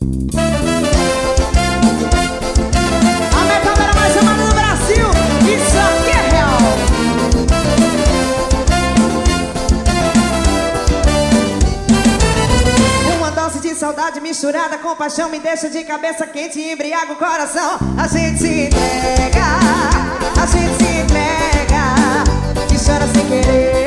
A metaleira mais amada do Brasil, isso aqui é real. Uma dose de saudade misturada com paixão me deixa de cabeça quente e embriaga o coração. A gente se entrega, a gente se entrega e chora sem querer.